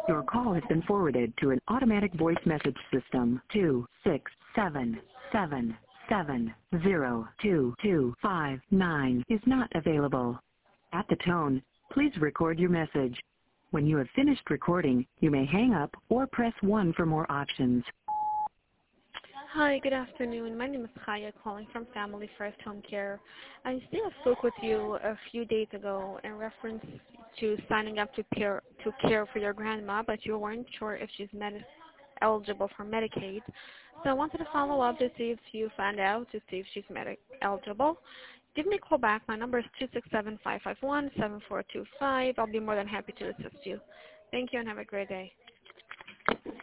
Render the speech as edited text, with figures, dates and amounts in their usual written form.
Your call has been forwarded to an automatic voice message system. 26777022259 is not available. At the tone, please record your message. When you have finished recording, you may hang up or press 1 for more options. Hi, good afternoon. My name is Chaya, calling from Family First Home Care. I spoke with you a few days ago in reference to signing up to care for your grandma, but you weren't sure if she's eligible for Medicaid. So I wanted to follow up to see if you found out to see if she's eligible. Give me a call back. My number is 267-551-7425. I'll be more than happy to assist you. Thank you and have a great day.